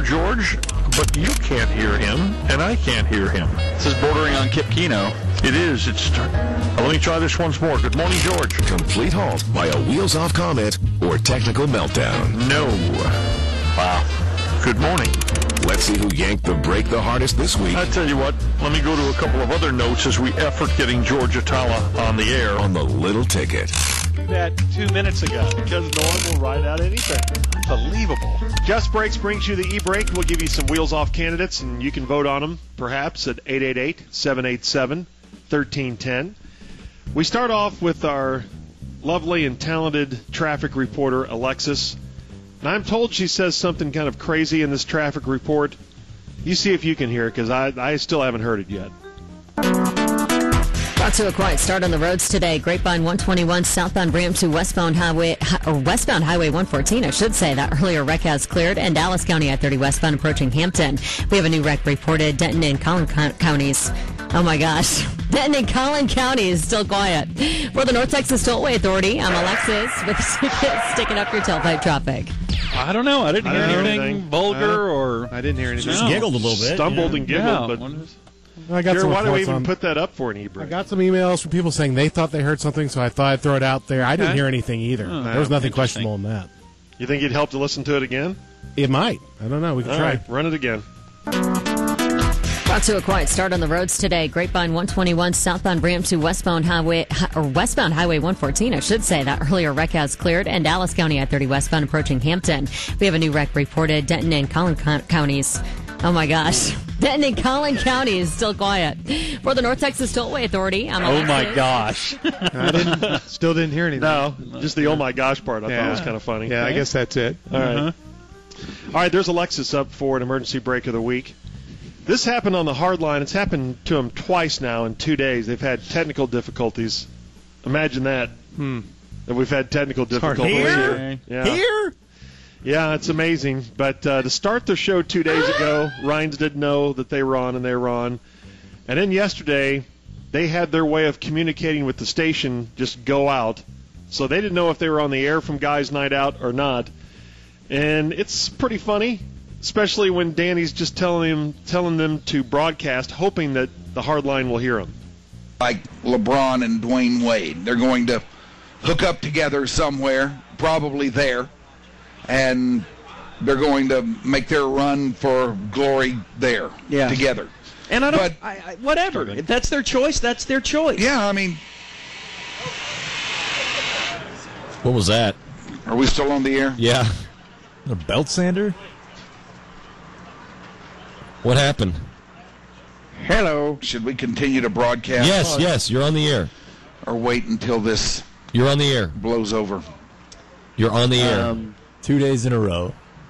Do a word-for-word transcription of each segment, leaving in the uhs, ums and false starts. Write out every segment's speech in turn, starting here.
George, but you can't hear him, and I can't hear him. This is bordering on Kip Keno. It is. It's. Uh, let me try this once more. Good morning, George. Complete halt by a wheels-off comment or technical meltdown. No. Wow. Good morning. Let's see who yanked the brake the hardest this week. I tell you what, let me go to a couple of other notes as we effort getting George Atala on the air. On the little ticket. That two minutes ago, because no one will write out anything. Unbelievable. Just Brakes brings you the e-brake. We'll give you some wheels-off candidates, and you can vote on them, perhaps, at eight eight eight, seven eight seven, one three one zero. We start off with our lovely and talented traffic reporter, Alexis. And I'm told she says something kind of crazy in this traffic report. You see if you can hear it, because I, I still haven't heard it yet. Brought to a quiet start on the roads today. Grapevine one twenty-one southbound ramp to westbound highway, or westbound highway one fourteen, I should say. That earlier wreck has cleared. And Dallas County I thirty westbound approaching Hampton. We have a new wreck reported. Denton and Collin counties. Oh my gosh. Denton and Collin County is still quiet. For the North Texas Tollway Authority, I'm Alexis with sticking up your tailpipe traffic. I don't know. I didn't I hear don't know anything anything. vulgar Uh, or... I didn't hear anything. Just giggled a little bit. Stumbled yeah. and giggled, Yeah. but... What is- I got Jared, some why do we reports even on, put that up for an I e-brake? got some emails from people saying they thought they heard something, so I thought I'd throw it out there. I didn't Okay. hear anything either. Oh, there was nothing interesting. questionable in that. You think it'd help to listen to it again? It might. I don't know. We can All try. right, run it again. Brought to a quiet start on the roads today. Grapevine one twenty-one southbound ramp to westbound highway, or westbound highway one fourteen, I should say. That earlier wreck has cleared. And Dallas County I thirty westbound approaching Hampton. We have a new wreck reported. Denton and Collin counties. Oh my gosh. Denton and Collin County is still quiet. For the North Texas Tollway Authority, I'm Oh, Alexis. my gosh. I didn't, still didn't hear anything. No, just the oh my gosh part I thought Yeah. was kind of funny. Yeah, I guess that's it. All right. Uh-huh. All right, there's Alexis up for an emergency break of the week. This happened on the hard line. It's happened to them twice now in two days. They've had technical difficulties. Imagine that. Hmm. That we've had technical hard to difficulties believe. here. Yeah. Here? Yeah, it's amazing. But uh, to start their show two days ago, Rhines didn't know that they were on and they were on. And then yesterday, they had their way of communicating with the station just go out. So they didn't know if they were on the air from Guys Night Out or not. And it's pretty funny, especially when Danny's just telling him, telling them to broadcast, hoping that the hard line will hear them. Like LeBron and Dwayne Wade. They're going to hook up together somewhere, probably there, and they're going to make their run for glory there Yeah. together. And I don't, But- I, I, whatever. If that's their choice, that's their choice. Yeah, I mean, What was that? are we still on the air? Yeah. A belt sander? What happened? Hello. Should we continue to broadcast? Yes, yes, you're on the air. Or wait until this You're on the air. blows over? You're on the air. Um, Two days in a row.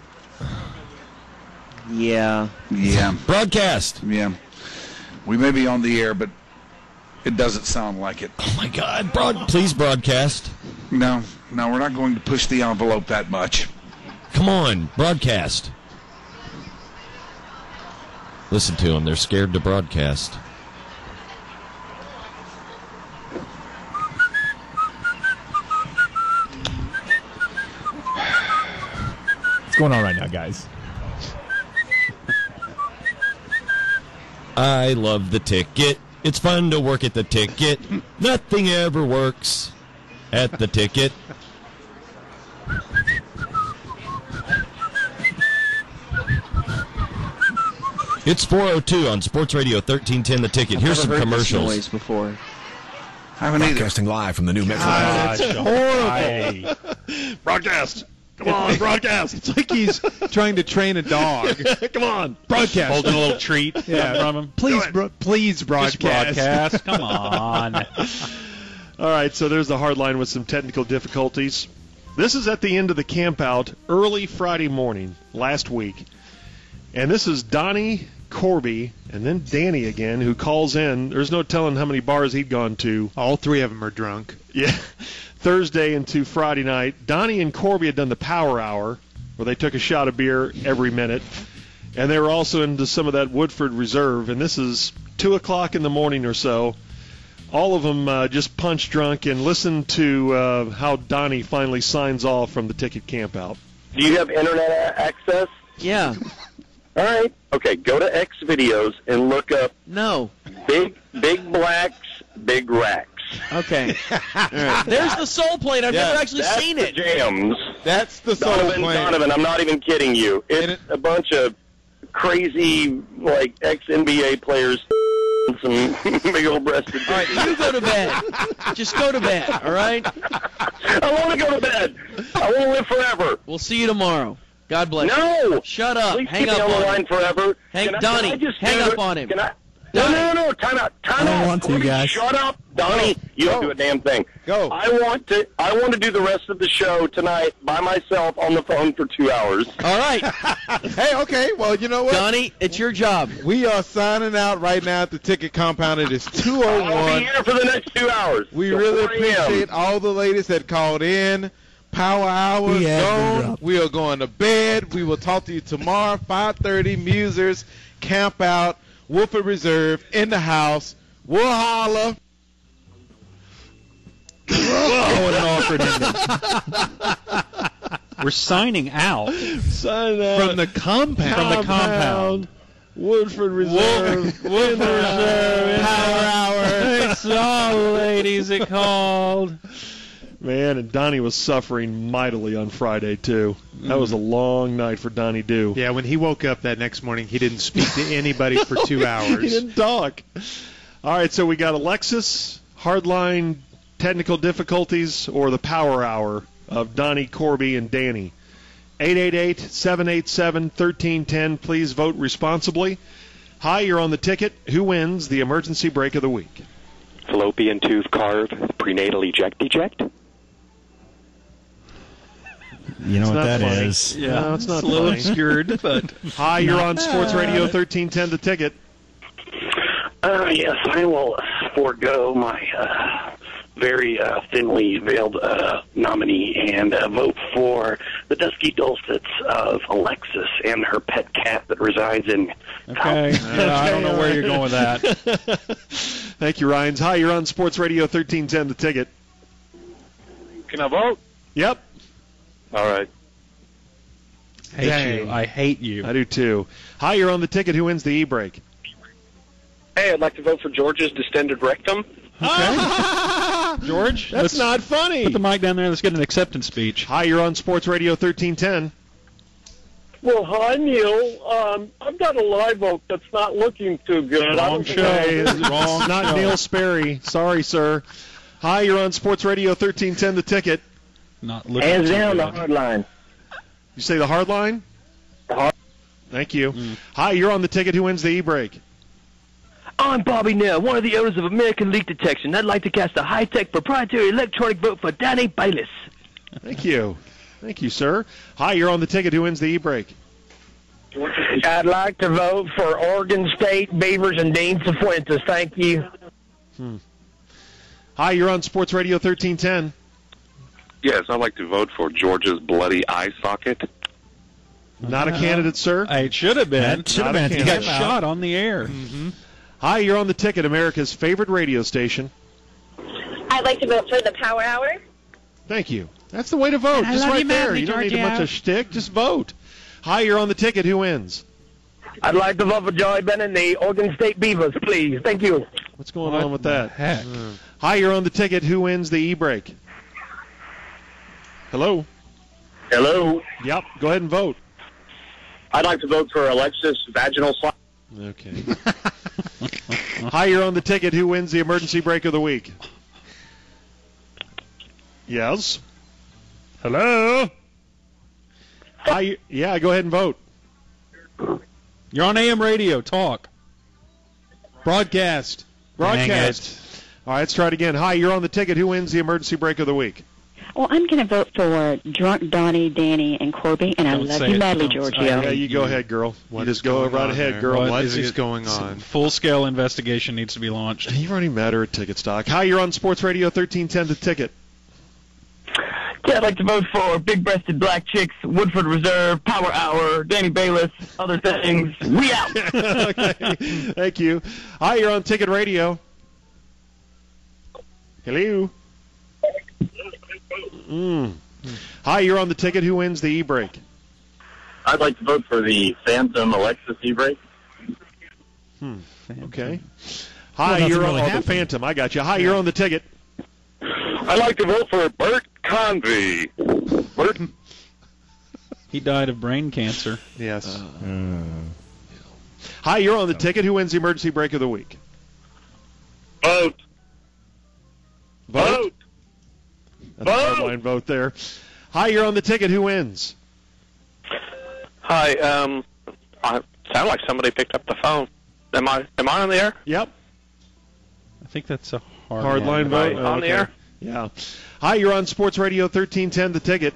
yeah. Yeah, Broadcast. yeah. We may be on the air, but it doesn't sound like it. Oh, my God. Broad- Please broadcast. No, no, we're not going to push the envelope that much. Come on. Broadcast. Listen to them. They're scared to broadcast. What's going on right now, guys? I love the ticket. It's fun to work at the ticket. Nothing ever works at the ticket. It's four oh two on Sports Radio thirteen ten The Ticket. I've Here's never some heard commercials. This noise before. I haven't either. Broadcasting live from the new Metro. Horrible. Broadcast. Come on, broadcast. It's like he's trying to train a dog. Come on. Broadcast. Holding a little treat Yeah. from him. Please, bro- please broadcast. Just broadcast. Come on. All right, so there's the hard line with some technical difficulties. This is at the end of the camp out early Friday morning last week. And this is Donnie Corby and then Danny again who calls in. There's no telling how many bars he'd gone to. All three of them are drunk. Yeah, Thursday into Friday night. Donnie and Corby had done the power hour where they took a shot of beer every minute. And they were also into some of that Woodford Reserve. And this is two o'clock in the morning or so. All of them uh, just punch drunk, and listen to uh, how Donnie finally signs off from the ticket camp out. Do you have internet access? Yeah. All right. Okay, go to X videos and look up No. Big Big Blacks, Big Racks. Okay. All right. There's the soul plate. I've Yeah, never actually That's seen the it. jams. That's the soul Donovan, plane. Donovan, I'm not even kidding you. It's it- a bunch of crazy, like, ex-N B A players and some big old-breasted All right, you go to bed. Just go to bed, all right? I want to go to bed. I want to live forever. We'll see you tomorrow. God bless you. No. Shut up. Please Hang keep me up on the on line him. forever. Hang- Can I- Donnie, can I just hang do up it? on him. Can I? No, Donnie. no, no, no. Time out. Time I don't out. want to, Corby, guys. Shut up, Donnie. You don't Go. do a damn thing. Go. I want to. I want to do the rest of the show tonight by myself on the phone for two hours. All right. Hey, okay. Well, you know what? Donnie, it's your job. We are signing out right now at the ticket compound. It is two oh I'll be one. here for the next two hours. We till really four a m appreciate all the ladies that called in. Power hour We had gone. dropped. We are going to bed. We will talk to you tomorrow, five thirty. Musers, Camp Out, Woodford Reserve, in the house. We'll holler. Oh, what an awkward ending. We're signing out Sign out. From the compound. from the compound. Woodford Reserve. Woodford Reserve. Power hour. It's all the ladies that called. Man, and Donnie was suffering mightily on Friday, too. That was a long night for Donnie Dew. Yeah, when he woke up that next morning, he didn't speak to anybody for two He hours. didn't talk. All right, so we got Alexis, Hardline, Technical Difficulties, or the Power Hour of Donnie, Corby, and Danny. eight eight eight, seven eight seven, one three one zero. Please vote responsibly. Hi, you're on the ticket. Who wins the emergency break of the week? Fallopian tooth carved prenatal eject eject. You know It's what not that funny. is. Yeah, No, it's not a little funny. obscured, but Hi, you're on Sports Radio thirteen ten, the ticket. Uh, yes, I will forego my uh, very uh, thinly veiled uh, nominee and uh, vote for the dusky dulcets of Alexis and her pet cat that resides in. okay. Yeah, I don't know where you're going with that. Thank you, Ryans. Hi, you're on Sports Radio thirteen ten, the ticket. Can I vote? Yep, All right. Hate Dang. you. I hate you. I do too. Hi, you're on the ticket. Who wins the e-break? Hey, I'd like to vote for George's distended rectum. George, That's let's not funny. put the mic down there. Let's get an acceptance speech. Hi, you're on Sports Radio thirteen ten. Well, hi, Neil. Um, I've got a live oak that's not looking too good. I Wrong don't think show. I- It's Wrong not show. Neil Sperry. Sorry, sir. Hi, you're on Sports Radio thirteen ten, the ticket. Not looking Hands too down the good. hard line. You say the hard line? Hard- Thank you. Hi, you're on the ticket. Who wins the e-break? I'm Bobby Nell, one of the owners of American Leak Detection. I'd like to cast a high-tech proprietary electronic vote for Danny Bayless. Thank you. Thank you, sir. Hi, you're on the ticket. Who wins the e-break? I'd like to vote for Oregon State Beavers and Dean Cifuentes. Thank you. Hmm. Hi, you're on Sports Radio thirteen ten. Yes, I'd like to vote for Georgia's bloody eye socket. Not a candidate, sir. It should have been. That should have Not a been. candidate. He got shot on the air. Mm-hmm. Hi, you're on the ticket. America's favorite radio station. I'd like to vote for the Power Hour. Thank you. That's the way to vote. I Just love right you there. madly, You don't need a Georgia. bunch of shtick. Just vote. Hi, you're on the ticket. Who wins? I'd like to vote for Joey Bennett and the Oregon State Beavers, please. Thank you. What's going What on with the that? heck? Mm. Hi, you're on the ticket. Who wins the e-break? Hello? Hello. Yep. Go ahead and vote. I'd like to vote for Alexis Vaginal Slap. Okay. Hi, you're on the ticket. Who wins the emergency break of the week? Yes. Hello? Hi. Yeah, go ahead and vote. You're on A M radio. Talk. Broadcast. Broadcast. All right, let's try it again. Hi, you're on the ticket. Who wins the emergency break of the week? Well, I'm going to vote for Drunk Donnie, Danny, and Corby, and I Don't love say you it. madly, Don't Giorgio. say it. Yeah, you go ahead, girl. What you is just go going right on ahead, there? girl. What is it- going on? Full-scale investigation needs to be launched. You're running matter at Ticket Stock. Hi, you're on Sports Radio thirteen ten, the ticket. Yeah, I'd like to vote for Big-Breasted Black Chicks, Woodford Reserve, Power Hour, Danny Bayless, other things. We out. Okay. Thank you. Hi, you're on Ticket Radio. Hello. Mm. Hi, you're on the ticket. Who wins the e-break? I'd like to vote for the Phantom Alexa Seabrake. Hmm. Okay. Hi, Well, you're nothing on really oh, the happened. Phantom. I got you. Hi, you're on the ticket. I'd like to vote for Bert Convey. Bert. He died of brain cancer. Yes. Hi, you're on the ticket. Who wins the emergency break of the week? Vote. Vote. That's a hard line vote there. Hi, you're on the ticket. Who wins? Hi, um, I sound like somebody picked up the phone. Am I am I on the air? Yep. I think that's a hard, Hard line vote. On Oh, the okay. air? Yeah. Hi, you're on Sports Radio thirteen ten, the ticket.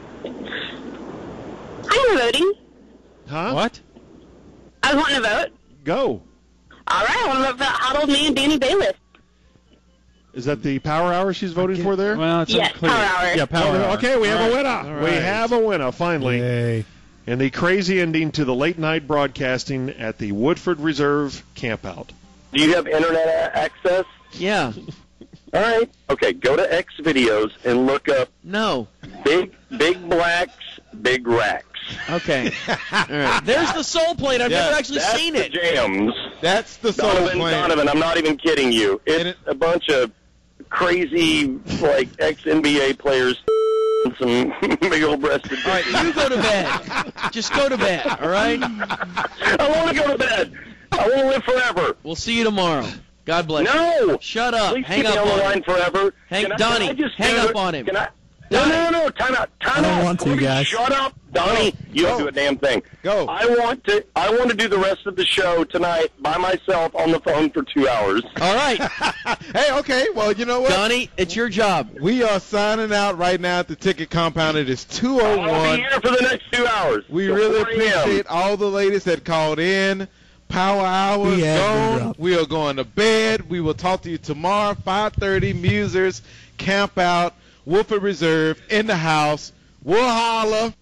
I'm voting. Huh? What? I was wanting to vote. Go. All right, I want to vote for Hot Old Man Danny Bayless. Is that the Power Hour she's voting for there? Well, it's Yes, unclear. Power Hour. Yeah, Power Oh, Hour. okay, we have All a right. winner. All We right. have a winner, finally. Yay. And the crazy ending to the late night broadcasting at the Woodford Reserve campout. Do you have internet a- access? Yeah. All right. Okay, go to X videos and look up No. Big Big Blacks, Big Racks. Okay. All right. There's the Soul Plane. I've Yeah, never actually That's seen the it. jams. That's the soul Donovan, plane. Donovan, I'm not even kidding you. It's a bunch of crazy, like, ex-N B A players and some big old-breasted. All right, you go to bed. Just go to bed, all right? I want to go to bed. I want to live forever. We'll see you tomorrow. God bless you. No! Shut up. Please Hang keep me up on the on line him. forever. Hang, Can I- Donnie, can I just hang do up it? on him. Can I? No, no, no, time out, time I don't out. want to, Corby, guys. Shut up, Donnie. You don't do a damn thing. Go. I want to. I want to do the rest of the show tonight by myself on the phone for two hours. All right. Hey, okay. Well, you know what? Donnie, it's your job. We are signing out right now at the ticket compound. It is two oh I'll be one. here for the next two hours. We till really four a.m. appreciate all the ladies that called in. Power hour is We have been gone. rough. We are going to bed. We will talk to you tomorrow, five thirty, Musers, Camp Out, Woodford Reserve, in the house. We'll holler.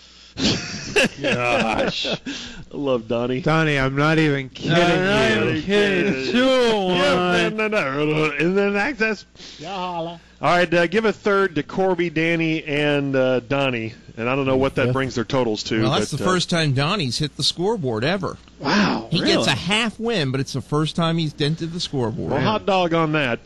Gosh. I love Donnie. Donnie, I'm not even kidding I'm you. not kidding. Two Yeah, one. no, no, no. And then access. All right, uh, give a third to Corby, Danny, and uh, Donnie. And I don't know what that brings their totals to. Well, that's but, the uh, first time Donnie's hit the scoreboard ever. Wow. He really? gets a half win, but it's the first time he's dented the scoreboard. Well, hot dog on that.